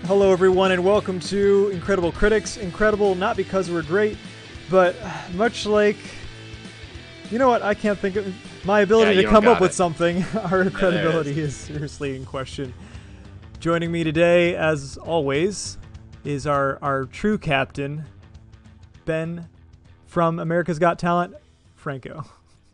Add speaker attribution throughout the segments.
Speaker 1: Hello, everyone, and welcome to Incredible Critics. Incredible not because we're great, but much like, you know what, I can't think of my ability to come up with something. Our credibility is seriously in question. Joining me today, as always, is our true captain, Ben from America's Got Talent, Franco.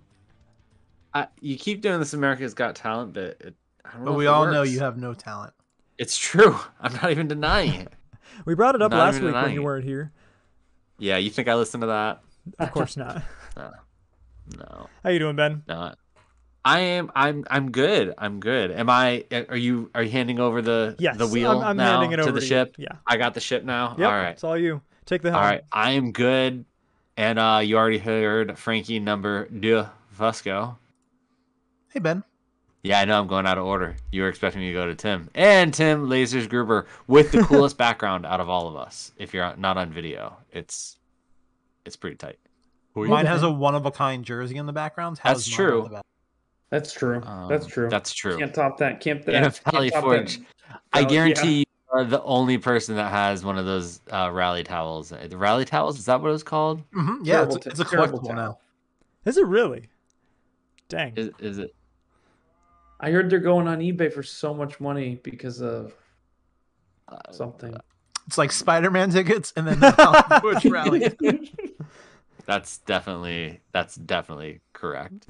Speaker 2: You keep doing this America's Got Talent bit. I don't know
Speaker 3: But we all know you have no talent.
Speaker 2: It's true. I'm not even denying it.
Speaker 1: We brought it up last week when you weren't here.
Speaker 2: Yeah, you think I listened to that?
Speaker 1: Of course not.
Speaker 2: No.
Speaker 1: How you doing, Ben?
Speaker 2: No. I'm good. I'm good. Are you handing over the wheel
Speaker 1: I'm
Speaker 2: now
Speaker 1: handing it over
Speaker 2: to the ship?
Speaker 1: Yeah.
Speaker 2: I got the ship now.
Speaker 1: Yep,
Speaker 2: all right.
Speaker 1: It's all you. Take the helm.
Speaker 2: All right. I am good. And you already heard Frankie number 2 Fusco.
Speaker 3: Hey, Ben.
Speaker 2: Yeah, I know I'm going out of order. You were expecting me to go to Tim. And Tim Lasers Gruber with the coolest background out of all of us. If you're not on video, it's pretty tight.
Speaker 3: Mine has a one-of-a-kind jersey in the background.
Speaker 2: That's true.
Speaker 4: That's true.
Speaker 2: That's true.
Speaker 4: Can't top that.
Speaker 2: Valley Forge. I guarantee you are the only person that has one of those rally towels. The rally towels? Is that what it was called?
Speaker 3: Mm-hmm. Yeah, it's a collectible now.
Speaker 1: Is it really? Dang.
Speaker 2: Is it?
Speaker 4: I heard they're going on eBay for so much money because of something.
Speaker 3: It's like Spider-Man tickets and then the Valley Forge rally.
Speaker 2: That's definitely correct.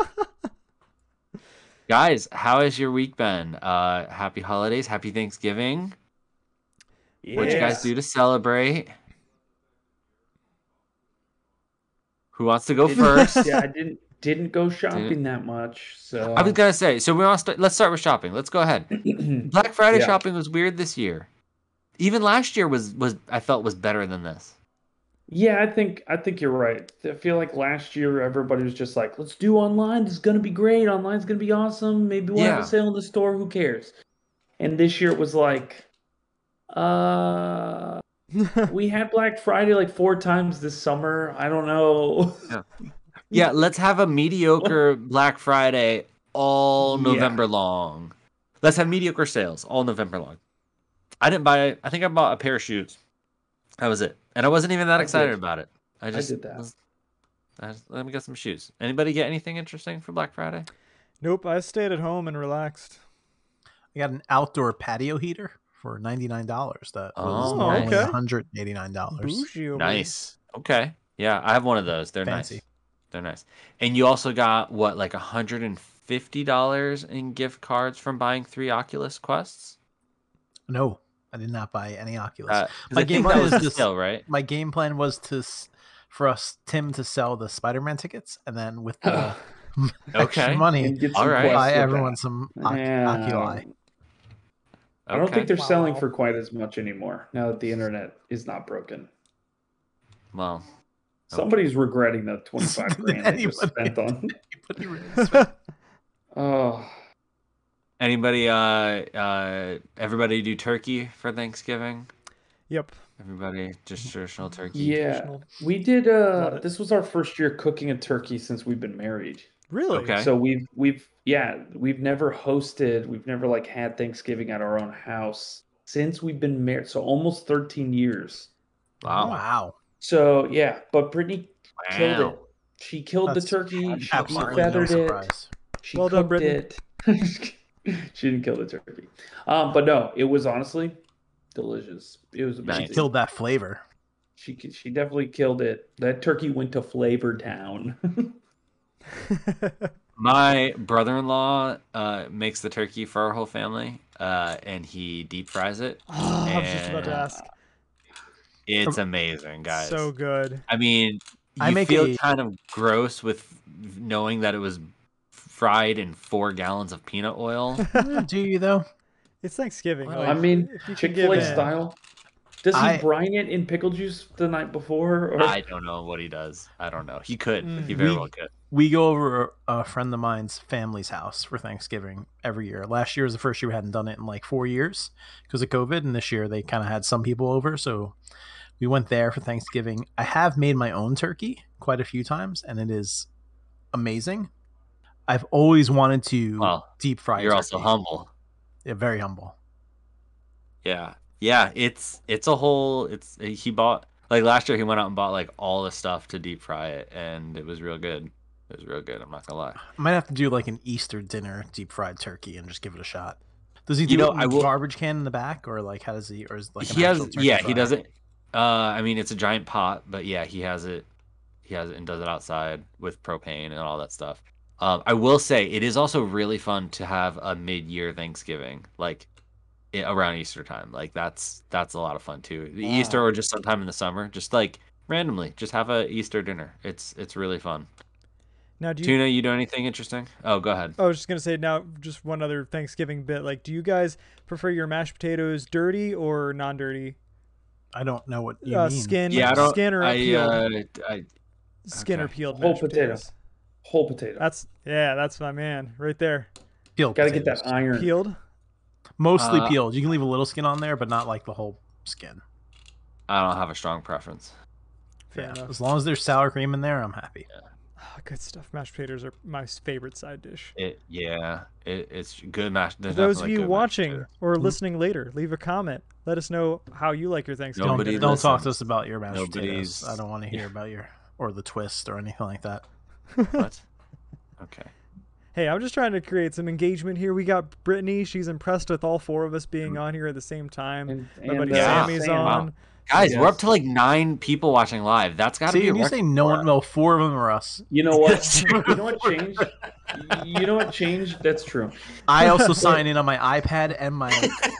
Speaker 2: Guys, how has your week been? Happy holidays, happy Thanksgiving. Yes. What'd you guys do to celebrate? Who wants to go first?
Speaker 4: Yeah, I didn't go shopping that much. So
Speaker 2: I was gonna say, so let's start with shopping. Let's go ahead. Black Friday shopping was weird this year. Even last year was I felt was better than this.
Speaker 4: Yeah, I think you're right. I feel like last year everybody was just like, let's do online. It's gonna be great. Online's gonna be awesome. Maybe we'll have a sale in the store. Who cares? And this year it was like, we had Black Friday like 4 times this summer. I don't know.
Speaker 2: Yeah, let's have a mediocre Black Friday all November long. Let's have mediocre sales all November long. I think I bought a pair of shoes. That was it. And I wasn't even that excited about it. I did that. Let me get some shoes. Anybody get anything interesting for Black Friday?
Speaker 1: Nope, I stayed at home and relaxed.
Speaker 3: I got an outdoor patio heater for $99. That was normally $189.
Speaker 2: Nice. Okay. Yeah, I have one of those. They're
Speaker 3: fancy.
Speaker 2: Nice. They're nice. And you also got what, like $150 in gift cards from buying 3 Oculus Quests?
Speaker 3: No, I did not buy any Oculus.
Speaker 2: My game plan was to sell, right?
Speaker 3: My game plan was for Tim to sell the Spider-Man tickets, and then with the extra money, buy everyone some Oculi.
Speaker 4: I don't think they're selling for quite as much anymore now that the internet is not broken.
Speaker 2: Well,
Speaker 4: somebody's regretting the 25 grand they just spent on. Oh.
Speaker 2: Anybody? Everybody do turkey for Thanksgiving?
Speaker 1: Yep.
Speaker 2: Everybody just traditional turkey.
Speaker 4: Yeah, we did. This was our first year cooking a turkey since we've been married.
Speaker 1: Really?
Speaker 2: Okay.
Speaker 4: So we've never hosted. We've never like had Thanksgiving at our own house since we've been married. So almost 13 years.
Speaker 3: Wow.
Speaker 4: So yeah, but Brittany killed it. She killed the turkey. She feathered it. She cooked it. She didn't kill the turkey. But no, it was honestly delicious. It was amazing.
Speaker 3: She killed that flavor.
Speaker 4: She definitely killed it. That turkey went to Flavor Town.
Speaker 2: My brother-in-law makes the turkey for our whole family, and he deep fries it.
Speaker 1: I was just about to ask.
Speaker 2: It's amazing, guys.
Speaker 1: So good.
Speaker 2: I mean, you feel kind of gross with knowing that it was fried in 4 gallons of peanut oil.
Speaker 3: Do you though?
Speaker 1: It's Thanksgiving.
Speaker 4: Well, I mean, Chick-fil-A style. Does he brine it in pickle juice the night before? Or?
Speaker 2: I don't know what he does. I don't know. He could. He very well could.
Speaker 3: We go over a friend of mine's family's house for Thanksgiving every year. Last year was the first year we hadn't done it in like 4 years because of COVID, and this year they kind of had some people over, so we went there for Thanksgiving. I have made my own turkey quite a few times, and it is amazing. I've always wanted to deep fry.
Speaker 2: You're also humble.
Speaker 3: Yeah, very humble.
Speaker 2: Yeah. Yeah, it's a whole. He bought like last year. He went out and bought like all the stuff to deep fry it, and it was real good. It was real good. I'm not gonna lie.
Speaker 3: I might have to do like an Easter dinner deep fried turkey and just give it a shot. Does he do it in the garbage can in the back, or like how does he? Or is like
Speaker 2: he has? Yeah, he does it. I mean, it's a giant pot, but yeah, he has it. He has it and does it outside with propane and all that stuff. I will say it is also really fun to have a mid-year Thanksgiving, like around Easter time. Like that's a lot of fun too. The Easter or just sometime in the summer, just like randomly, just have a Easter dinner. It's really fun. Now, Tuna, you do anything interesting? Oh, go ahead.
Speaker 1: I was just gonna say now, just one other Thanksgiving bit. Like, do you guys prefer your mashed potatoes dirty or non-dirty?
Speaker 3: I don't know what you mean.
Speaker 1: Skin,
Speaker 2: yeah, I don't,
Speaker 1: skin or peeled. Skin
Speaker 2: okay.
Speaker 1: or peeled
Speaker 4: whole potato. Whole potato.
Speaker 1: That's my man right there.
Speaker 4: Peeled. Got to get that iron.
Speaker 1: Peeled.
Speaker 3: Mostly peeled. You can leave a little skin on there, but not like the whole skin.
Speaker 2: I don't have a strong preference.
Speaker 3: Fair enough. As long as there's sour cream in there, I'm happy.
Speaker 2: Yeah.
Speaker 1: Good stuff. Mashed potatoes are my favorite side dish.
Speaker 2: It's good mashed.
Speaker 1: For those of you watching or listening later, leave a comment. Let us know how you like your Thanksgiving.
Speaker 3: Don't talk to us about your mashed potatoes. I don't want to hear about or the twist or anything like that.
Speaker 2: What? Okay.
Speaker 1: Hey, I'm just trying to create some engagement here. We got Brittany. She's impressed with all four of us being on here at the same time. My buddy Sammy's on.
Speaker 2: Wow. Guys, we're up to like 9 people watching live. That's got to be.
Speaker 3: See, you say no one, no, 4 of them are us.
Speaker 4: You know what? You know what changed? You know what changed? That's true.
Speaker 3: I also sign in on my iPad and my.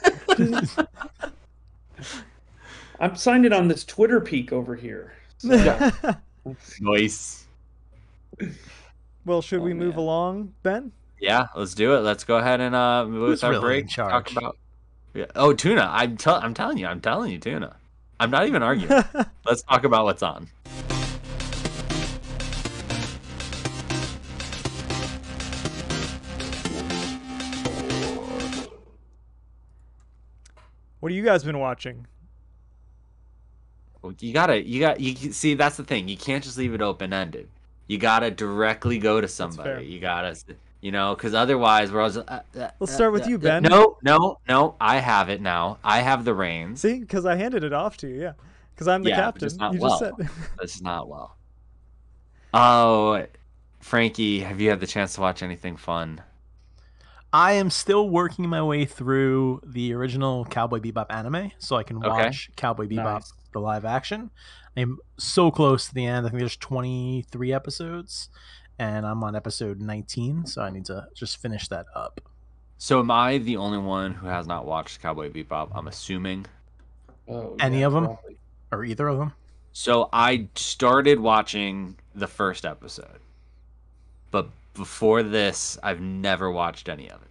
Speaker 4: I'm signed in on this Twitter peak over here. So.
Speaker 2: Nice.
Speaker 1: Well, should we move along, Ben?
Speaker 2: Yeah, let's do it. Let's go ahead and move our break. Talk about. Yeah. Oh, Tuna! I'm telling you, Tuna. I'm not even arguing. Let's talk about what's on.
Speaker 1: What have you guys been watching?
Speaker 2: Well, you see, that's the thing. You can't just leave it open-ended. You gotta directly go to somebody. You gotta, because otherwise we're always.
Speaker 1: Let's start with you, Ben.
Speaker 2: No. I have it now. I have the reins.
Speaker 1: See, because I handed it off to you. Yeah, because I'm the captain.
Speaker 2: Just not well. This is not well. Oh, Frankie, have you had the chance to watch anything fun?
Speaker 3: I am still working my way through the original Cowboy Bebop anime, so I can watch Cowboy Bebop the live action. I'm so close to the end. I think there's 23 episodes, and I'm on episode 19, so I need to just finish that up.
Speaker 2: So am I the only one who has not watched Cowboy Bebop? I'm assuming.
Speaker 3: Any of them? Probably. Or either of them?
Speaker 2: So I started watching the first episode, but before this, I've never watched any of it.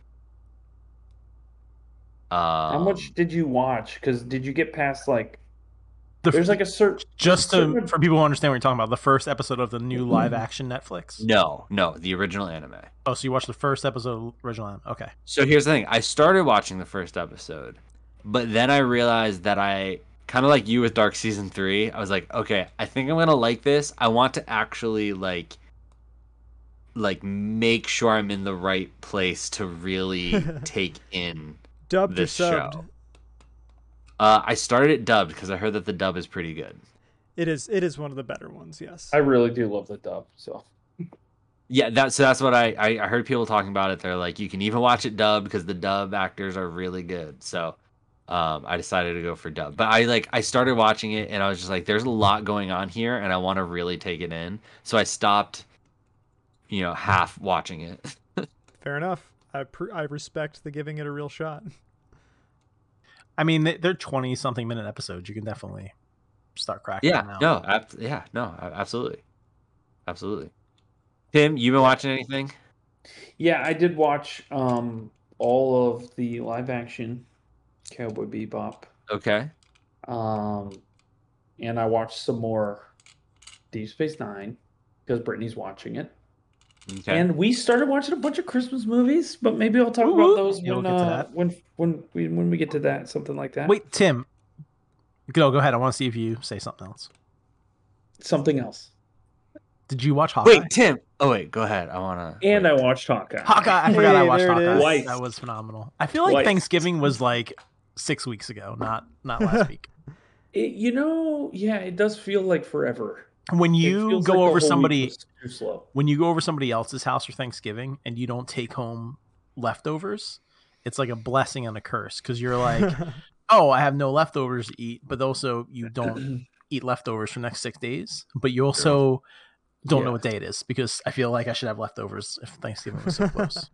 Speaker 4: How much did you watch? Because did you get past like? There's like a certain.
Speaker 3: Just for people who understand what you're talking about, the first episode of the new live action Netflix.
Speaker 2: No, the original anime.
Speaker 3: Oh, so you watched the first episode of the original anime? Okay.
Speaker 2: So here's the thing: I started watching the first episode, but then I realized that I kind of like you with Dark Season 3. I was like, okay, I think I'm gonna like this. I want to actually like make sure I'm in the right place to really take in this show. I started it dubbed because I heard that the dub is pretty good.
Speaker 1: It is one of the better ones, yes.
Speaker 4: I really do love the dub. So
Speaker 2: yeah, that's what I heard people talking about it. They're like, you can even watch it dubbed because the dub actors are really good. So I decided to go for dub. But I started watching it and I was just like, there's a lot going on here and I want to really take it in. So I stopped, half watching it.
Speaker 1: Fair enough. I respect the giving it a real shot.
Speaker 3: I mean, they're 20-something minute episodes. You can definitely start cracking them out.
Speaker 2: Absolutely. Absolutely. Tim, you been watching anything?
Speaker 4: Yeah, I did watch all of the live action Cowboy Bebop.
Speaker 2: Okay.
Speaker 4: And I watched some more Deep Space Nine because Brittany's watching it. Okay. And we started watching a bunch of Christmas movies, but maybe I'll talk about those when we get to that, something like that.
Speaker 3: Wait, Tim. Go ahead. I want to see if you say something else.
Speaker 4: Something else.
Speaker 3: Did you watch Hawkeye?
Speaker 2: Wait, Tim. Oh wait, go ahead. I want to.
Speaker 4: And I watched Hawkeye.
Speaker 3: I forgot I watched Hawkeye. That was phenomenal. I feel like Thanksgiving was like 6 weeks ago, not last week.
Speaker 4: It does feel like forever.
Speaker 3: When you go over somebody else's house for Thanksgiving and you don't take home leftovers, it's like a blessing and a curse, because you're like, oh, I have no leftovers to eat, but also you don't eat leftovers for the next 6 days, but you also don't know what day it is, because I feel like I should have leftovers if Thanksgiving was so close.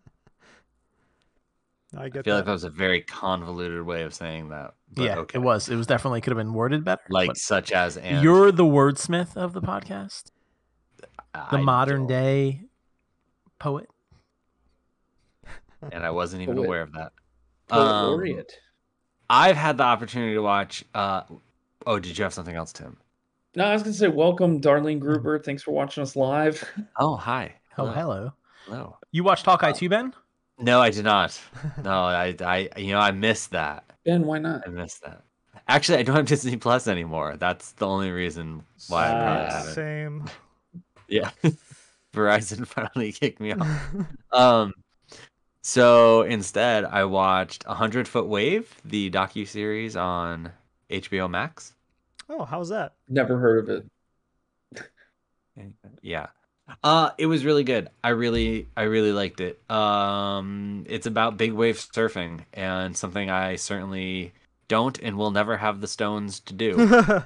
Speaker 2: I feel like that was a very convoluted way of saying that.
Speaker 3: Yeah, okay. It was definitely could have been worded better.
Speaker 2: Like such as and.
Speaker 3: You're the wordsmith of the podcast. The modern day poet.
Speaker 2: And I wasn't even aware of that.
Speaker 4: Poet laureate.
Speaker 2: I've had the opportunity to watch. Did you have something else, Tim?
Speaker 4: No, I was going to say, welcome, Darlene Gruber. Thanks for watching us live.
Speaker 2: Oh, hi.
Speaker 3: Hello. Oh, hello. You watched Hawkeye too, Ben?
Speaker 2: No, I did not. No, I missed that.
Speaker 4: Ben, why not?
Speaker 2: I missed that. Actually, I don't have Disney Plus anymore. That's the only reason why I probably haven't.
Speaker 1: Same.
Speaker 2: Yeah. Verizon finally kicked me off. So instead, I watched 100 Foot Wave, the docuseries on HBO Max.
Speaker 1: Oh, how's that?
Speaker 4: Never heard of it.
Speaker 2: Yeah. It was really good. I really liked it. It's about big wave surfing, and something I certainly don't and will never have the stones to do.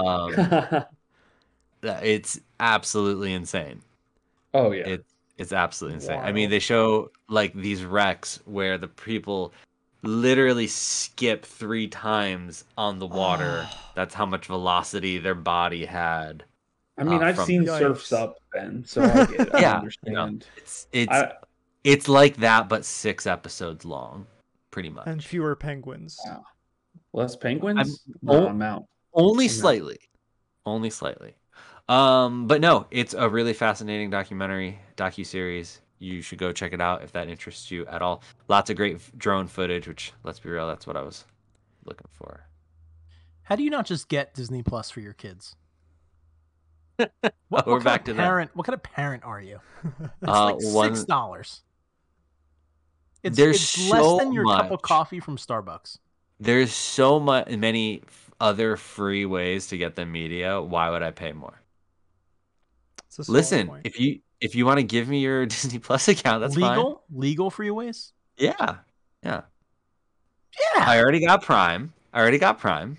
Speaker 2: It's absolutely insane.
Speaker 4: Oh yeah.
Speaker 2: It's absolutely insane.
Speaker 1: Wow.
Speaker 2: I mean, they show like these wrecks where the people literally skip 3 times on the water. That's how much velocity their body had.
Speaker 4: I mean, I've seen Surf's Up, Ben, so I get it. I understand.
Speaker 2: It's like that, but 6 episodes long, pretty much.
Speaker 1: And fewer penguins.
Speaker 4: Wow. Less penguins? I'm out.
Speaker 2: Only slightly. Only slightly. But no, it's a really fascinating docuseries. You should go check it out if that interests you at all. Lots of great drone footage, which, let's be real, that's what I was looking for.
Speaker 3: How do you not just get Disney Plus for your kids?
Speaker 2: We're back to
Speaker 3: that. What kind of parent are you? It's like $6. It's less than your cup of coffee from Starbucks.
Speaker 2: There's so many other free ways to get the media. Why would I pay more? Listen, if you want to give me your Disney Plus account, that's fine.
Speaker 3: Legal free ways?
Speaker 2: Yeah. I already got Prime. Again,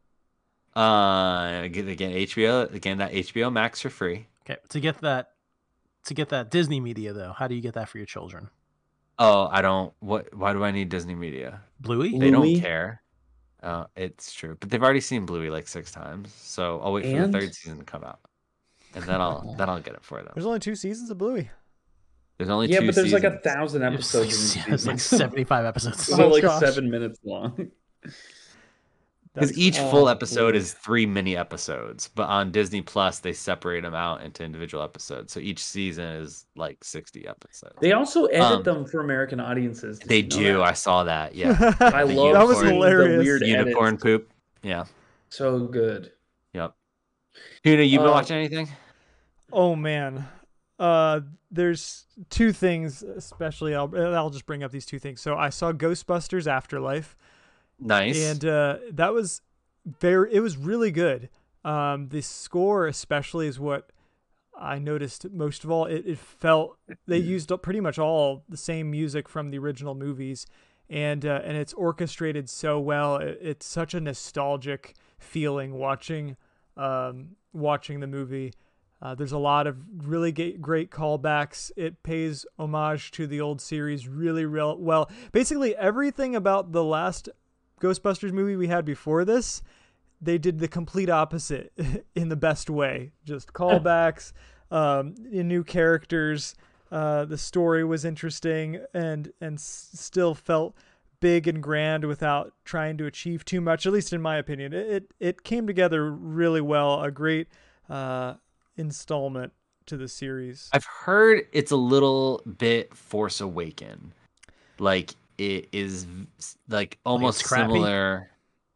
Speaker 2: HBO. Again, that HBO Max for free.
Speaker 3: Okay, to get that Disney media though, how do you get that for your children?
Speaker 2: Oh, I don't. Why do I need Disney media?
Speaker 3: Bluey?
Speaker 2: They don't care. It's true, but they've already seen Bluey like 6 times, so I'll wait for the 3rd season to come out, and then I'll get it for them.
Speaker 1: There's only 2 seasons of Bluey.
Speaker 2: There's only 2 seasons.
Speaker 4: Yeah, but there's like 1,000 episodes.
Speaker 3: It's like 75 episodes.
Speaker 4: It's like 7 minutes long.
Speaker 2: Because each full episode is 3 mini episodes, but on Disney Plus they separate them out into individual episodes. So each season is like 60 episodes.
Speaker 4: They also edit them for American audiences.
Speaker 2: They do. I saw that. Yeah,
Speaker 4: I love
Speaker 1: that was hilarious.
Speaker 4: The weird
Speaker 2: unicorn
Speaker 4: edits.
Speaker 2: Poop. Yeah,
Speaker 4: so good.
Speaker 2: Yep. Huna, you been watching anything?
Speaker 1: Oh man, there's 2 things especially. I'll just bring up these 2 things. So I saw Ghostbusters Afterlife.
Speaker 2: Nice.
Speaker 1: And that was it was really good. The score especially is what I noticed most of all. It felt they used up pretty much all the same music from the original movies, and it's orchestrated so well. It's such a nostalgic feeling watching the movie. There's a lot of really great callbacks. It pays homage to the old series really well. Basically everything about the last Ghostbusters movie we had before this, they did the complete opposite in the best way. Just callbacks, new characters. The story was interesting and still felt big and grand without trying to achieve too much, at least in my opinion. It came together really well. A great installment to the series.
Speaker 2: I've heard it's a little bit Force Awaken. Like, it is like almost similar.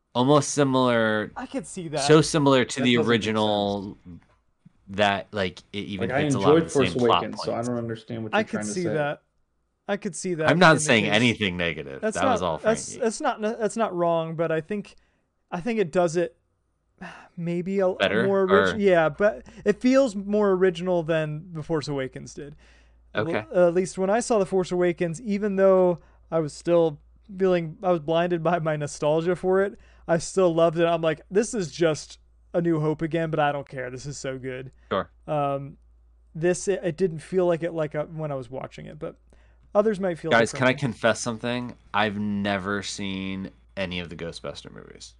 Speaker 1: I could see that.
Speaker 2: So similar to the original that like it even hits a lot of the same plot points.
Speaker 4: So I don't understand what you're trying to say.
Speaker 1: I could see that.
Speaker 2: I'm not saying anything negative. That was all Frankie.
Speaker 1: That's not wrong, but I think it does it maybe a
Speaker 2: better,
Speaker 1: more original. Yeah, but it feels more original than The Force Awakens did.
Speaker 2: Okay.
Speaker 1: At least when I saw The Force Awakens, even though I was still I was blinded by my nostalgia for it, I still loved it. I'm like, this is just A New Hope again, but I don't care. This is so good.
Speaker 2: Sure.
Speaker 1: It didn't feel like it when I was watching it, but others might feel.
Speaker 2: Guys, can I confess something? I've never seen any of the Ghostbuster movies.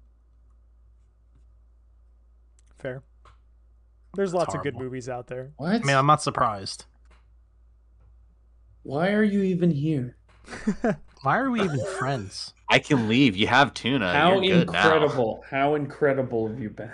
Speaker 1: Fair. There's lots of good movies out there.
Speaker 4: What?
Speaker 3: I mean, I'm not surprised.
Speaker 4: Why are you even here?
Speaker 3: Why are we even friends?
Speaker 2: I can leave. You have tuna.
Speaker 4: How
Speaker 2: You're good
Speaker 4: incredible!
Speaker 2: now.
Speaker 4: How incredible have you been?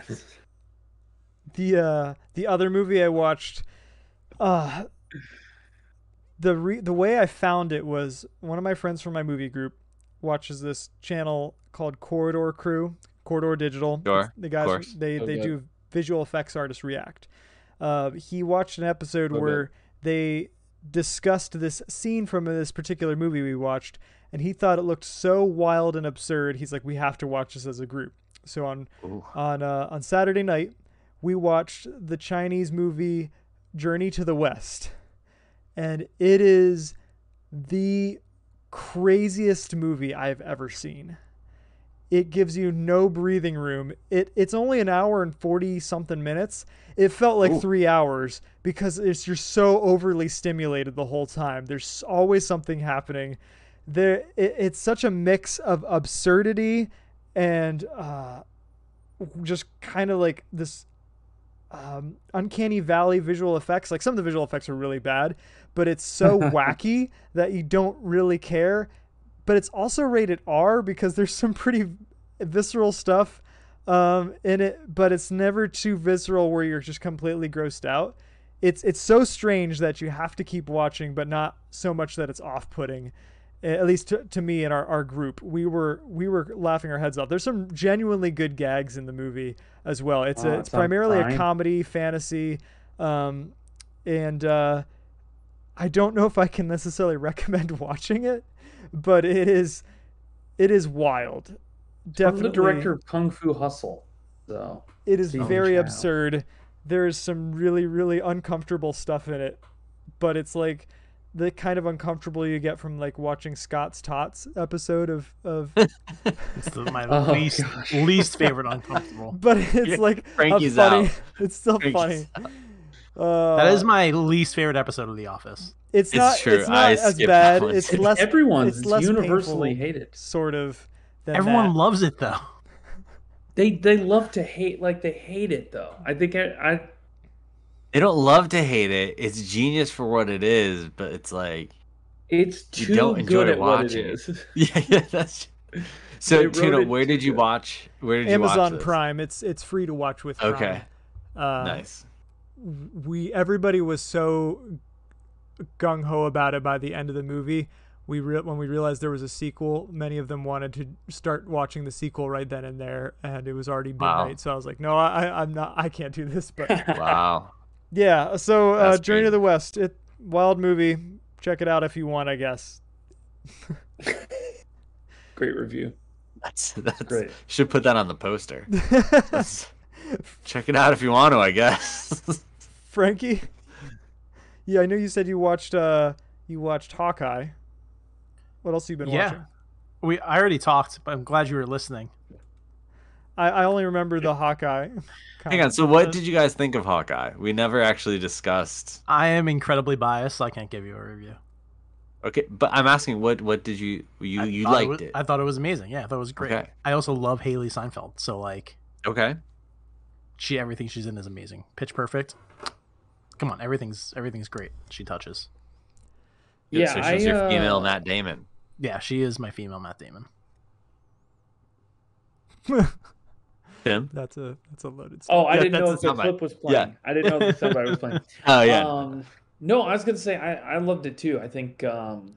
Speaker 1: The other movie I watched, the way I found it was one of my friends from my movie group watches this channel called Corridor Crew, Corridor Digital.
Speaker 2: Sure,
Speaker 1: the guys they do visual effects artists react. He watched an episode where they discussed this scene from this particular movie we watched, and he thought it looked so wild and absurd. He's like, we have to watch this as a group. So on Saturday night, we watched the Chinese movie Journey to the West, and it is the craziest movie I've ever seen. It gives you no breathing room. It's only an hour and 40 something minutes. It felt like 3 hours because you're so overly stimulated the whole time. There's always something happening. It's such a mix of absurdity and just kind of like this uncanny valley visual effects. Like some of the visual effects are really bad, but it's so wacky that you don't really care. But it's also rated R because there's some pretty visceral stuff in it, but it's never too visceral where you're just completely grossed out. It's so strange that you have to keep watching, but not so much that it's off-putting. At least to me and our group, we were laughing our heads off. There's some genuinely good gags in the movie as well. It's primarily a comedy, fantasy, and I don't know if I can necessarily recommend watching it, but it is wild. Definitely.
Speaker 4: From the director of Kung Fu Hustle. So
Speaker 1: it is very absurd. There is some really, really uncomfortable stuff in it, but it's like the kind of uncomfortable you get from like watching Scott's Tots episode of
Speaker 3: it's my least favorite uncomfortable.
Speaker 1: But it's like
Speaker 2: Frankie's
Speaker 1: funny.
Speaker 2: out.
Speaker 1: It's still funny.
Speaker 3: That is my least favorite episode of The Office.
Speaker 1: It's not as bad. It's less.
Speaker 4: Everyone's. It's
Speaker 1: less
Speaker 4: universally hated.
Speaker 1: Sort of.
Speaker 3: Everyone loves it though.
Speaker 4: They love to hate, like they hate it though. I think
Speaker 2: They don't love to hate it. It's genius for what it is, but it's like
Speaker 4: it's too
Speaker 2: don't enjoy
Speaker 4: good at
Speaker 2: watching.
Speaker 4: what it is.
Speaker 2: Yeah, that's. So Tuna, where did you watch? Where did you watch
Speaker 1: Amazon
Speaker 2: this?
Speaker 1: Prime. It's free to watch with Prime.
Speaker 2: Okay. Nice.
Speaker 1: Everybody was so gung ho about it by the end of the movie. When we realized there was a sequel, many of them wanted to start watching the sequel right then and there, and it was already midnight. Wow. So I was like, no, I'm not. I can't do this. But
Speaker 2: wow.
Speaker 1: Yeah. So Journey to the West, wild movie. Check it out if you want, I guess.
Speaker 4: Great review.
Speaker 2: That's great. Should put that on the poster. Check it out if you want to, I guess.
Speaker 1: Frankie. Yeah, I know you said you watched Hawkeye. What else have you been watching?
Speaker 3: I already talked, but I'm glad you were listening.
Speaker 1: I only remember the Hawkeye.
Speaker 2: Hang on. So what did you guys think of Hawkeye? We never actually discussed.
Speaker 3: I am incredibly biased, so I can't give you a review.
Speaker 2: Okay, but I'm asking, what did you liked it?
Speaker 3: I thought it was amazing. Yeah, I thought it was great. Okay. I also love Haley Steinfeld, so like.
Speaker 2: Okay.
Speaker 3: Everything she's in is amazing. Pitch Perfect. Come on, everything's great. She touches.
Speaker 2: Yeah, so she's your female Matt Damon.
Speaker 3: Yeah, she is my female Matt Damon.
Speaker 2: Tim?
Speaker 1: That's a loaded.
Speaker 4: Oh, I didn't know if the clip was playing. Yeah. I didn't know if the soundbite was playing.
Speaker 2: Oh yeah.
Speaker 4: No, I was gonna say I loved it too. I think the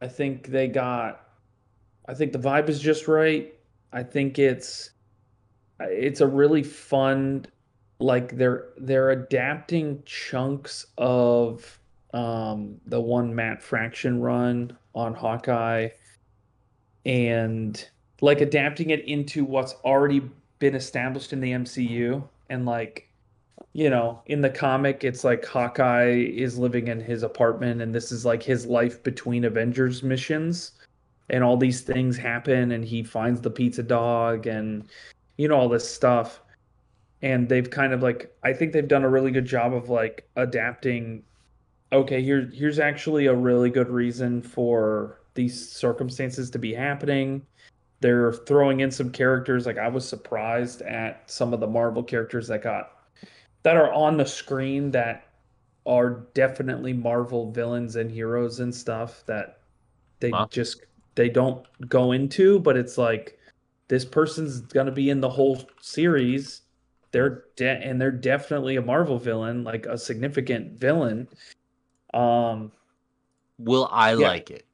Speaker 4: vibe is just right. I think it's a really fun, like they're adapting chunks of the one Matt Fraction run on Hawkeye, and like adapting it into what's already been established in the MCU. And like, you know, in the comic, it's like Hawkeye is living in his apartment, and this is like his life between Avengers missions, and all these things happen, and he finds the pizza dog, and you know, all this stuff. And they've kind of like, I think they've done a really good job of like adapting. Okay, here's actually a really good reason for these circumstances to be happening. They're throwing in some characters. Like, I was surprised at some of the Marvel characters that are on the screen that are definitely Marvel villains and heroes and stuff that they don't go into, but it's like, this person's gonna be in the whole series. They're definitely a Marvel villain, like a significant villain.
Speaker 2: Will I like it?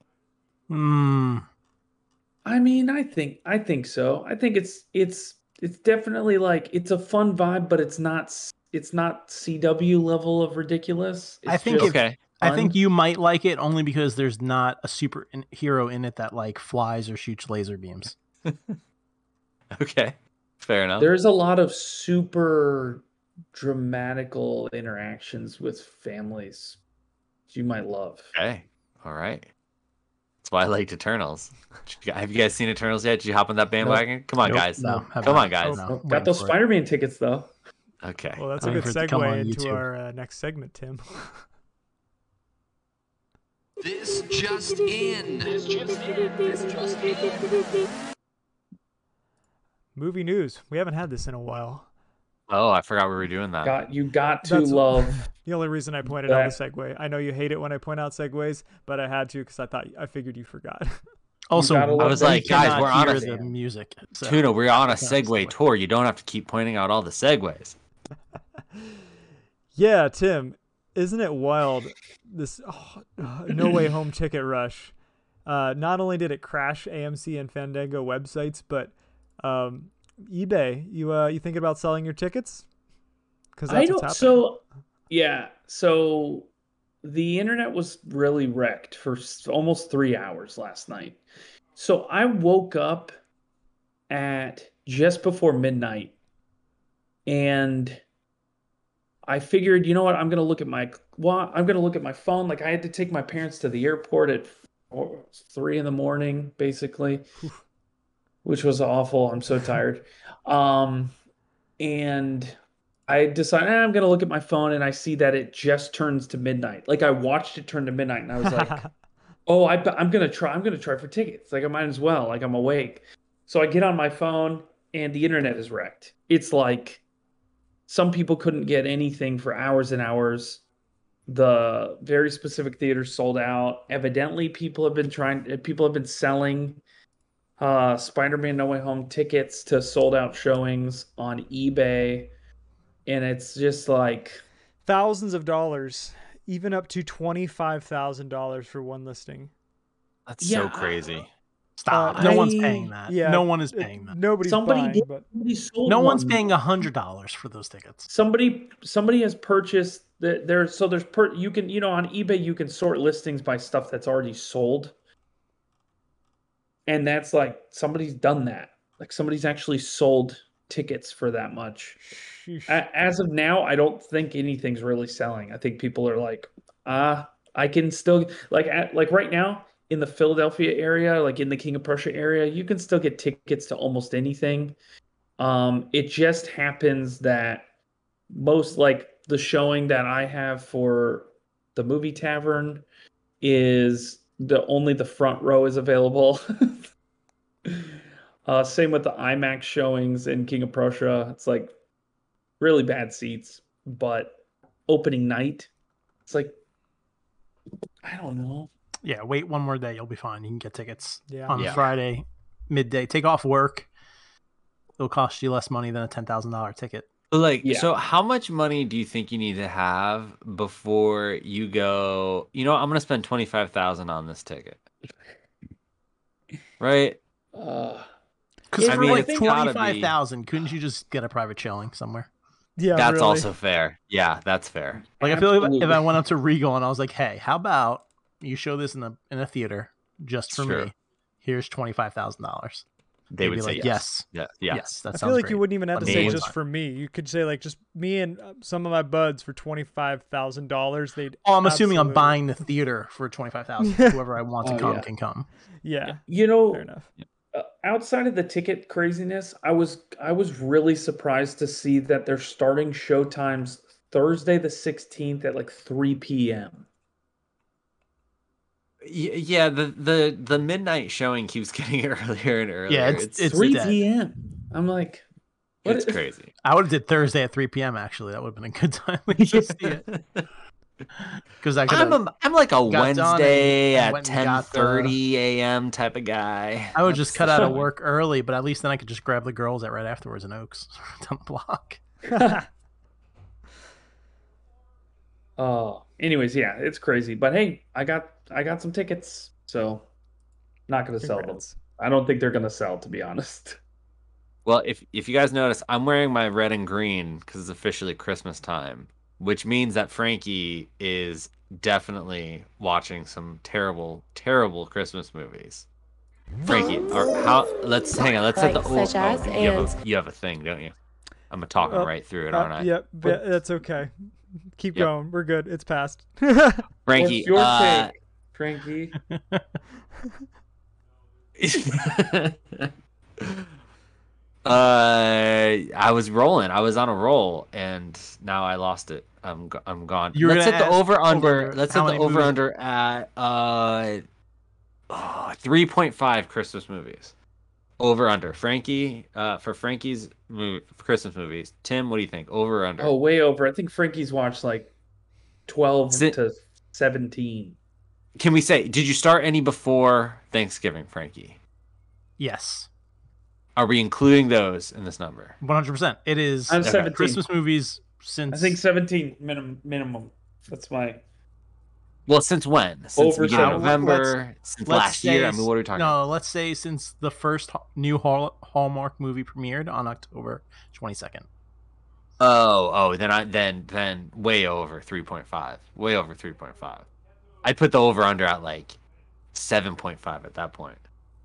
Speaker 4: I mean, I think so. I think it's definitely like, it's a fun vibe, but it's not CW level of ridiculous.
Speaker 3: I think you might like it only because there's not a superhero in it that like flies or shoots laser beams.
Speaker 2: Okay, fair enough.
Speaker 4: There's a lot of super dramatical interactions with families you might love.
Speaker 2: Okay, all right. That's why I liked Eternals. Have you guys seen Eternals yet? Did you hop on that bandwagon? Nope. Come on, guys.
Speaker 3: No,
Speaker 2: come on, guys.
Speaker 4: Got those Spider-Man tickets though.
Speaker 2: Okay.
Speaker 1: Well, that's a good segue into our next segment, Tim.
Speaker 5: This just in.
Speaker 1: Movie news. We haven't had this in a while.
Speaker 2: Oh, I forgot we were doing that.
Speaker 4: You got to love.
Speaker 1: The only reason I pointed out the segue. I know you hate it when I point out segues, but I had to because I figured you forgot.
Speaker 3: Also,
Speaker 2: I was like, guys, we're on
Speaker 3: the music.
Speaker 2: So Tuna, we're on a segue tour. You don't have to keep pointing out all the segues.
Speaker 1: Yeah, Tim, isn't it wild? This No Way Home ticket rush. Not only did it crash AMC and Fandango websites, but eBay. You thinking about selling your tickets? Because that's what's happening.
Speaker 4: So the internet was really wrecked for almost 3 hours last night. So I woke up at just before midnight, and I figured, you know what, I'm gonna look at my phone. Like, I had to take my parents to the airport at 3 a.m, basically, which was awful. I'm so tired. And I decided I'm gonna look at my phone, and I see that it just turns to midnight. Like, I watched it turn to midnight, and I was like, "Oh, I'm gonna try for tickets. Like, I might as well. Like, I'm awake." So I get on my phone, and the internet is wrecked. It's like, some people couldn't get anything for hours and hours. The very specific theaters sold out. Evidently, people have been selling Spider-Man No Way Home tickets to sold out showings on eBay. And it's just like
Speaker 1: thousands of dollars, even up to $25,000 for one listing.
Speaker 2: That's so crazy.
Speaker 3: Stop. No one's paying that. Yeah, no one is paying that.
Speaker 1: Nobody's buying, but
Speaker 3: no one's paying $100 for those tickets.
Speaker 4: Somebody has purchased you can, on eBay you can sort listings by stuff that's already sold. And that's like, somebody's done that. Like, somebody's actually sold tickets for that much. As of now, I don't think anything's really selling. I think people are like, I can still, like right now in the Philadelphia area, like in the King of Prussia area, you can still get tickets to almost anything. It just happens that most, like, the showing that I have for the Movie Tavern is only the front row is available. Same with the IMAX showings in King of Prussia. It's like really bad seats, but opening night, it's like, I don't know.
Speaker 3: Yeah, wait one more day, you'll be fine. You can get tickets on Friday midday. Take off work. It'll cost you less money than a $10,000 ticket.
Speaker 2: So how much money do you think you need to have before you go, I'm going to spend $25,000 on this ticket? Right?
Speaker 3: Because for like $25,000, couldn't you just get a private showing somewhere?
Speaker 1: Yeah,
Speaker 2: that's
Speaker 1: really.
Speaker 2: also fair. Yeah, that's fair.
Speaker 3: Like I feel like if I went up to Regal and I was like, "Hey, how about you show this in a theater just for me? Here's $25,000."
Speaker 2: They would say
Speaker 3: like,
Speaker 2: yes.
Speaker 3: Yes, that
Speaker 1: I
Speaker 3: sounds
Speaker 1: feel like
Speaker 3: great.
Speaker 1: you wouldn't even have to say just
Speaker 3: fine.
Speaker 1: for me. You could say like just me and some of my buds for $25,000. They'd.
Speaker 3: Oh, I'm assuming I'm buying the theater for $25,000. Whoever I want to come can come.
Speaker 1: Yeah,
Speaker 4: fair
Speaker 1: enough.
Speaker 4: Outside of the ticket craziness, I was really surprised to see that they're starting show times Thursday the 16th at like 3 p.m.
Speaker 2: Yeah, the midnight showing keeps getting earlier and earlier.
Speaker 3: Yeah, it's
Speaker 4: 3 p.m. I'm like,
Speaker 2: what? It's crazy.
Speaker 3: I would have did Thursday at 3 p.m. Actually, that would have been a good time to see it. Because
Speaker 2: I'm like a Wednesday at 10:30 a.m. type of guy.
Speaker 3: I would just cut out of work early, but at least then I could just grab the girls right afterwards in Oaks down the block.
Speaker 4: Anyways, yeah, it's crazy. But hey, I got some tickets, so not gonna sell them. I don't think they're gonna sell, to be honest.
Speaker 2: Well, if you guys notice, I'm wearing my red and green because it's officially Christmas time, which means that Frankie is definitely watching some terrible, terrible Christmas movies. Frankie, let's hang on. Let's set the you have a thing, don't you? I'm talking right through it, aren't I?
Speaker 1: Yep, that's okay. Keep going. We're good. It's passed.
Speaker 4: What's
Speaker 2: Frankie,
Speaker 4: your take, Frankie?
Speaker 2: I was rolling. I was on a roll, and now I lost it. I'm gone. Let's hit the over under. Let's hit the over under at 3.5 Christmas movies. Over under. Frankie, for Frankie's Christmas movies. Tim, what do you think? Over or under?
Speaker 4: Oh, way over. I think Frankie's watched like 12 to 17.
Speaker 2: Can we say, did you start any before Thanksgiving, Frankie?
Speaker 3: Yes.
Speaker 2: Are we including those in this number?
Speaker 3: 100%. It is
Speaker 4: 17.
Speaker 3: Christmas movies since...
Speaker 4: I think 17 minimum. That's my...
Speaker 2: Well, since when? Since the beginning of November? Since last year? I mean, what are we talking about?
Speaker 3: No, let's say since the first new Hallmark movie premiered on October 22nd.
Speaker 2: Then way over 3.5. Way over 3.5. I'd put the over under at like 7.5 at that point.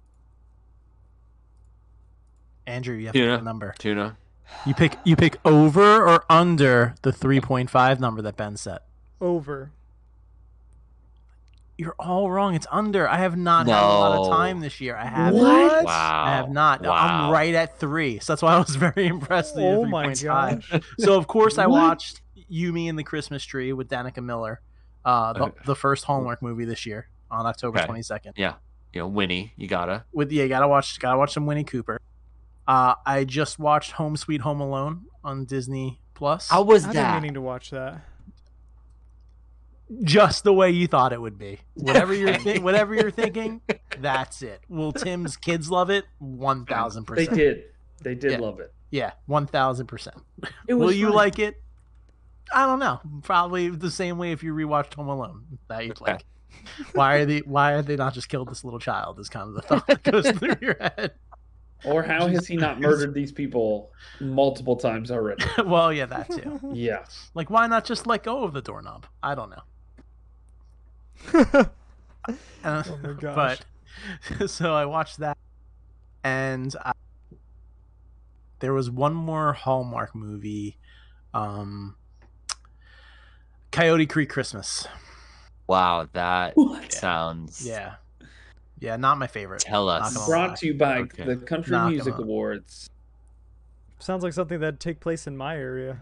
Speaker 3: Andrew, you have to pick a number.
Speaker 2: Tuna.
Speaker 3: You pick over or under the 3.5 number that Ben set?
Speaker 1: Over.
Speaker 3: You're all wrong. It's under. I have not had a lot of time this year. I have
Speaker 1: What?
Speaker 2: Wow.
Speaker 3: I have not.
Speaker 2: Wow.
Speaker 3: I'm right at 3. So that's why I was very impressed with
Speaker 1: Oh my gosh.
Speaker 3: So of course I watched You, Me, and the Christmas Tree with Danica Miller, the first Hallmark movie this year on October 22nd.
Speaker 2: Yeah. Winnie, you gotta
Speaker 3: watch some Winnie Cooper. I just watched Home Sweet Home Alone on Disney Plus.
Speaker 2: How was
Speaker 1: I've
Speaker 2: that?
Speaker 1: been meaning to watch that.
Speaker 3: Just the way you thought it would be. Whatever you're thinking, that's it. Will Tim's kids love it? 1,000%.
Speaker 4: They did love it.
Speaker 3: Yeah, 1,000%. Will you like it? I don't know. Probably the same way if you rewatched Home Alone that you'd like. Why are they not just killed this little child? Is kind of the thought that goes through your head.
Speaker 4: Or how has he not murdered these people multiple times already?
Speaker 3: Well, yeah, that too.
Speaker 4: Yeah.
Speaker 3: Like, why not just let go of the doorknob? I don't know.
Speaker 1: Oh my gosh.
Speaker 3: But so I watched that, and there was one more Hallmark movie, Coyote Creek Christmas.
Speaker 2: Wow, that sounds...
Speaker 3: Yeah, not my favorite.
Speaker 2: Tell us.
Speaker 4: Brought to you by the Country Music Awards.
Speaker 1: Sounds like something that'd take place in my area.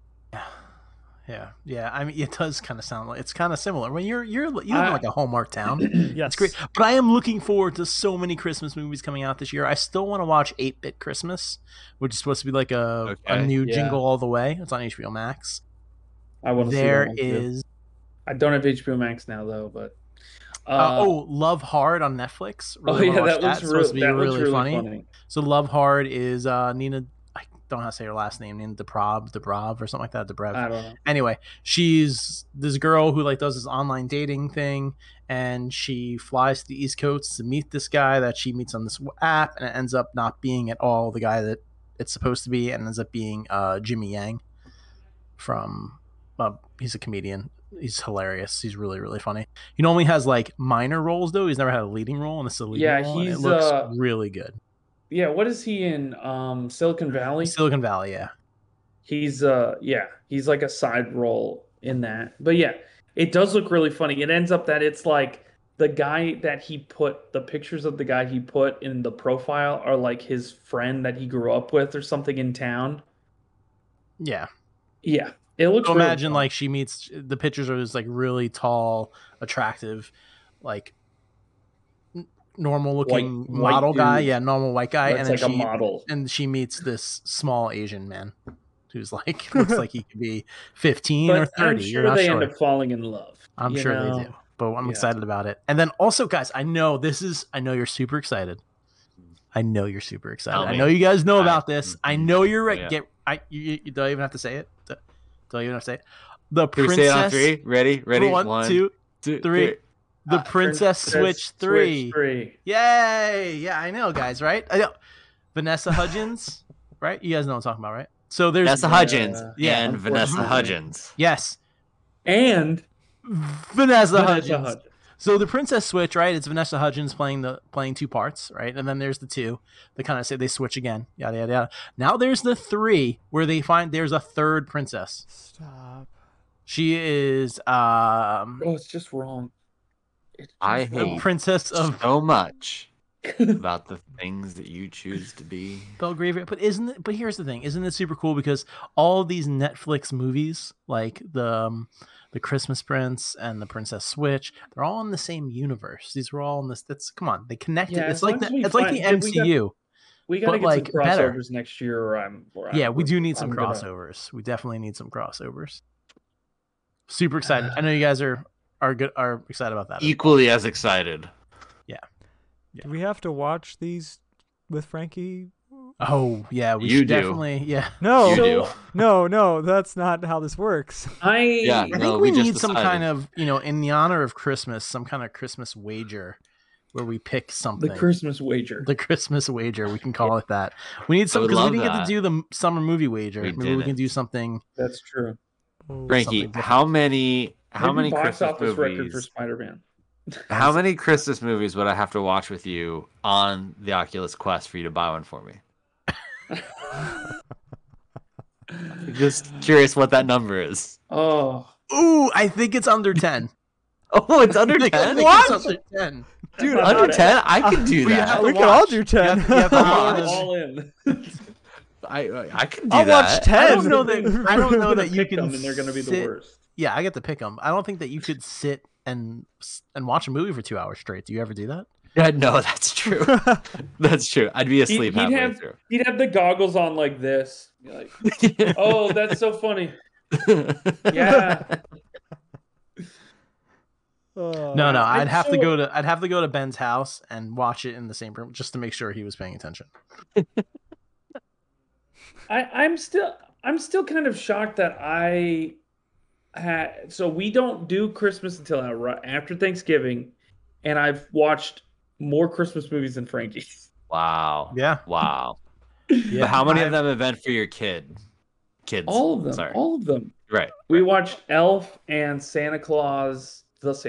Speaker 3: Yeah. I mean, it does kind of sound like it's kind of similar. When you live in like a Hallmark town.
Speaker 1: Yes,
Speaker 3: it's great. But I am looking forward to so many Christmas movies coming out this year. I still want to watch 8-Bit Christmas, which is supposed to be like a new Jingle All the Way. It's on HBO Max.
Speaker 4: I want to see
Speaker 3: that one too.
Speaker 4: I don't have HBO Max now though, but
Speaker 3: Love Hard on Netflix. Really
Speaker 4: that looks really funny.
Speaker 3: So Love Hard is Nina. I don't know how to say her last name. Nina Dobrev or something like that. Dobrev.
Speaker 4: I don't know.
Speaker 3: Anyway, she's this girl who like does this online dating thing, and she flies to the East Coast to meet this guy that she meets on this app, and it ends up not being at all the guy that it's supposed to be, and ends up being Jimmy Yang. from he's a comedian. He's hilarious. He's really, really funny. He normally has like minor roles though. He's never had a leading role, and this is a leading role. And it looks really good.
Speaker 4: Yeah, what is he in? Silicon Valley.
Speaker 3: Silicon Valley, yeah.
Speaker 4: He's he's like a side role in that. But yeah, it does look really funny. It ends up that it's like the guy that he put the pictures of the guy he put in the profile are like his friend that he grew up with or something in town.
Speaker 3: Yeah.
Speaker 4: Yeah. It looks
Speaker 3: really imagine fun. Like she meets the pictures are this like really tall, attractive, like normal looking model guy. Yeah, normal white guy.
Speaker 4: And then like a model.
Speaker 3: And she meets this small Asian man who's like looks like he could be 15 or 30.
Speaker 4: I'm sure they end up falling in love.
Speaker 3: I'm sure they do. But I'm excited about it. And then also, guys, I know you're super excited. I know you're super excited. I know you guys know about this. I know you're right. You don't even have to say it. Don't even have to say it. The Princess.
Speaker 2: Say it on 3. Ready?
Speaker 3: 1, 2, 3. The Princess Switch 3. Yay! Yeah, I know, guys. Right? I know. Vanessa Hudgens. Right? You guys know what I'm talking about, right? So there's
Speaker 2: Vanessa Hudgens. And Vanessa Hudgens.
Speaker 3: Yes.
Speaker 4: And
Speaker 3: Vanessa Hudgens. So the Princess Switch, right? It's Vanessa Hudgens playing 2 parts, right? And then there's the 2. They kind of say they switch again, yada yada yada. Now there's the 3 where they find there's a third princess.
Speaker 1: Stop.
Speaker 3: She is
Speaker 4: it's just wrong.
Speaker 2: I hate
Speaker 3: princess of
Speaker 2: so much about the things that you choose to be.
Speaker 3: Belgravia, but here's the thing, isn't it super cool because all of these Netflix movies like the Christmas Prince and the Princess Switch, they're all in the same universe. These were all in this. Come on, they connected.
Speaker 4: Yeah,
Speaker 3: it's like the MCU.
Speaker 4: We gotta get some crossovers next year.
Speaker 3: We do need some crossovers. We definitely need some crossovers. Super excited. I know you guys are excited about that.
Speaker 2: Equally as excited.
Speaker 3: Yeah.
Speaker 1: Do we have to watch these with Frankie?
Speaker 3: Oh yeah, we should definitely. Yeah.
Speaker 1: No, that's not how this works.
Speaker 3: I think we need some kind of, in the honor of Christmas, some kind of Christmas wager where we pick something.
Speaker 4: The Christmas wager.
Speaker 3: We can call it that. We need some because we didn't get to do the summer movie wager. Maybe we can do something.
Speaker 4: That's true.
Speaker 2: Frankie, how many
Speaker 4: box
Speaker 2: Christmas
Speaker 4: office
Speaker 2: movies?
Speaker 4: Record for Spider-Man.
Speaker 2: How many Christmas movies would I have to watch with you on the Oculus Quest for you to buy one for me? Just curious what that number is.
Speaker 3: Ooh, I think it's under 10.
Speaker 2: Oh, it's under 10?
Speaker 3: What? It's under 10.
Speaker 2: Dude, under 10? I can do that.
Speaker 1: We can all do 10.
Speaker 4: All in.
Speaker 2: I can do
Speaker 1: I'll
Speaker 2: that.
Speaker 1: watch 10.
Speaker 3: I don't know that you can.
Speaker 4: And they're going to be the worst.
Speaker 3: Yeah, I get to pick them. I don't think that you could sit and watch a movie for 2 hours straight. Do you ever do that?
Speaker 2: Yeah, no, that's true. That's true. I'd be asleep halfway through.
Speaker 4: He'd have the goggles on like this. Like, oh, that's so funny. Yeah.
Speaker 3: No. I'd have to go to Ben's house and watch it in the same room just to make sure he was paying attention.
Speaker 4: I'm still kind of shocked that so we don't do Christmas until after Thanksgiving, and I've watched more Christmas movies than Frankie.
Speaker 2: Wow.
Speaker 3: Yeah.
Speaker 2: Wow. Yeah. But how many of them have been for your kids?
Speaker 4: All of them.
Speaker 2: Sorry.
Speaker 4: All of them.
Speaker 2: Right.
Speaker 4: We watched Elf and Santa Claus,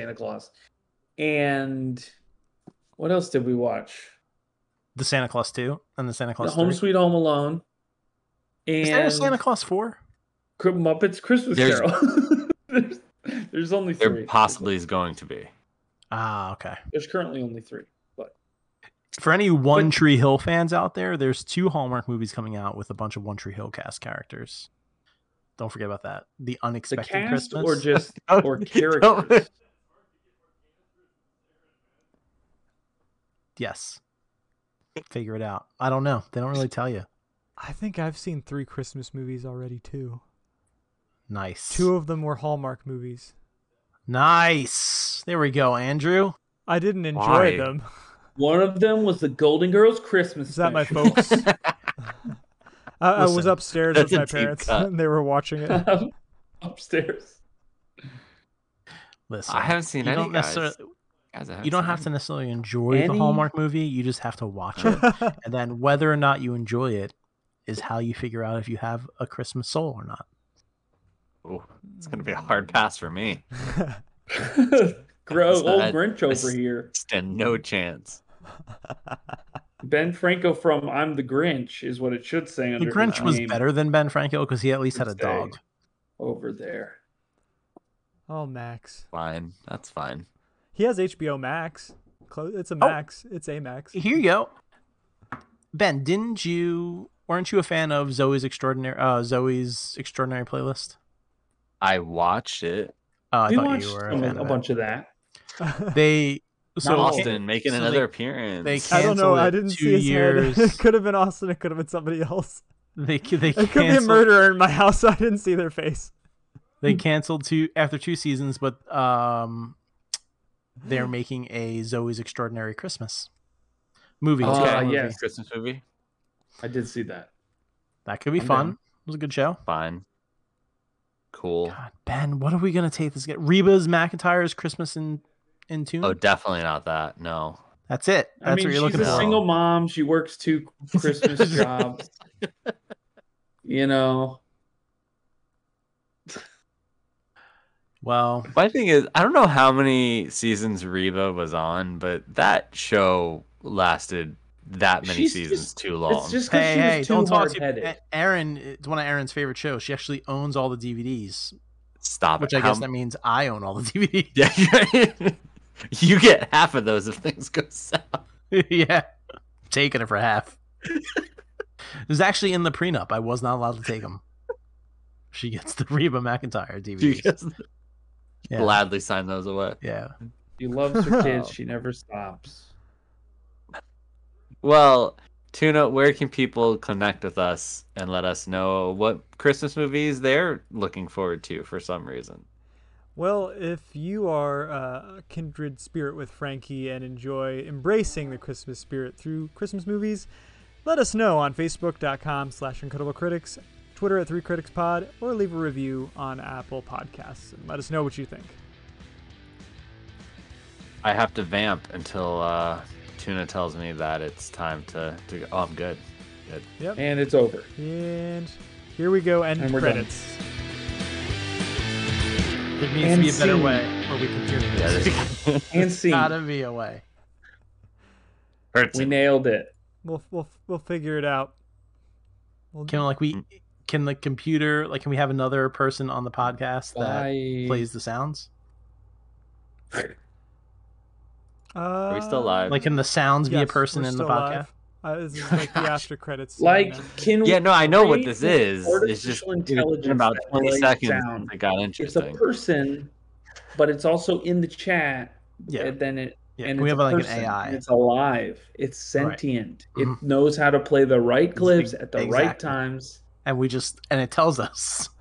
Speaker 4: and what else did we watch?
Speaker 3: The Santa Claus 2 and the Santa Claus 3.
Speaker 4: Home Sweet Home Alone. And
Speaker 3: is there a Santa Claus 4?
Speaker 4: Muppets Christmas Carol. There's only 3.
Speaker 2: There possibly is going to be.
Speaker 3: Ah, okay.
Speaker 4: There's currently only 3. But
Speaker 3: for any One Tree Hill fans out there, there's 2 Hallmark movies coming out with a bunch of One Tree Hill cast characters. Don't forget about that. The Unexpected
Speaker 4: the cast
Speaker 3: Christmas,
Speaker 4: or just or characters.
Speaker 3: Yes. Figure it out. I don't know. They don't really tell you.
Speaker 1: I think I've seen 3 Christmas movies already too.
Speaker 3: Nice.
Speaker 1: 2 of them were Hallmark movies.
Speaker 3: Nice. There we go, Andrew.
Speaker 1: I didn't enjoy them.
Speaker 4: One of them was the Golden Girls Christmas.
Speaker 1: Is that my folks? I was upstairs with my parents and they were watching it.
Speaker 4: Upstairs.
Speaker 3: Listen,
Speaker 2: I haven't seen any guys.
Speaker 3: You don't have to necessarily enjoy the Hallmark movie. You just have to watch it. And then whether or not you enjoy it is how you figure out if you have a Christmas soul or not.
Speaker 2: Oh, it's gonna be a hard pass for me.
Speaker 4: Old Grinch over here.
Speaker 2: Stand no chance.
Speaker 4: Ben Franco from "I'm the Grinch" is what it should say under.
Speaker 3: The Grinch was better than Ben Franco because he at least had a dog
Speaker 4: over there.
Speaker 1: Oh, Max.
Speaker 2: Fine, that's fine.
Speaker 1: He has HBO Max. It's a Max. It's a Max.
Speaker 3: Here you go. Ben, weren't you a fan of Zoe's Extraordinary Playlist?
Speaker 2: I watched it.
Speaker 3: I thought you were a
Speaker 4: bunch of that.
Speaker 2: Austin making another appearance.
Speaker 1: I don't know. I didn't see his head. It could have been Austin. It could have been somebody else.
Speaker 3: It could
Speaker 1: be a murderer in my house. So I didn't see their face.
Speaker 3: They canceled after 2 seasons, but they're making a Zoe's Extraordinary Christmas movie.
Speaker 2: Yes, Christmas movie.
Speaker 4: I did see that.
Speaker 3: That could be fun. It was a good show.
Speaker 2: Fine. Cool.
Speaker 3: God, Ben, what are we gonna take this? Reba's McIntyre's Christmas in tune?
Speaker 2: Oh, definitely not that. No.
Speaker 3: That's it. That's what you're looking for.
Speaker 4: She's a single mom. She works 2 Christmas jobs.
Speaker 3: Well,
Speaker 2: my thing is, I don't know how many seasons Reba was on, but that show lasted that many seasons too long.
Speaker 4: It's just because she was too hard-headed.
Speaker 3: Aaron, it's one of Aaron's favorite shows. She actually owns all the DVDs.
Speaker 2: Stop
Speaker 3: Which I guess that means I own all the DVDs.
Speaker 2: Yeah, you get half of those if things go south.
Speaker 3: Yeah, I'm taking it for half. It was actually in the prenup. I was not allowed to take them. She gets the Reba McIntyre DVDs.
Speaker 2: Gladly sign those away.
Speaker 3: Yeah.
Speaker 4: She loves her kids. She never stops.
Speaker 2: Well, Tuna, where can people connect with us and let us know what Christmas movies they're looking forward to for some reason?
Speaker 1: Well, if you are a kindred spirit with Frankie and enjoy embracing the Christmas spirit through Christmas movies, let us know on Facebook.com/IncredibleCritics, Twitter at 3CriticsPod, or leave a review on Apple Podcasts and let us know what you think.
Speaker 2: I have to vamp until Tuna tells me that it's time to go. Oh, I'm good. Good.
Speaker 1: Yep.
Speaker 4: And it's over.
Speaker 1: And here we go. End credits.
Speaker 3: There needs to be a better way where we can do this.
Speaker 4: And see.
Speaker 3: Gotta be a way.
Speaker 4: We nailed it.
Speaker 1: We'll figure it out.
Speaker 3: Can the computer, can we have another person on the podcast that plays the sounds?
Speaker 2: Are we still live?
Speaker 3: Can the sounds be a person in the podcast?
Speaker 1: This is like the after credits.
Speaker 2: I know what this is. It's just in about 20 seconds it got interesting.
Speaker 4: It's a person, but it's also in the chat.
Speaker 3: Yeah.
Speaker 4: And then it.
Speaker 3: Yeah, and we have an AI.
Speaker 4: It's alive. It's sentient. Right. It knows how to play the right clips at the right times.
Speaker 3: And it tells us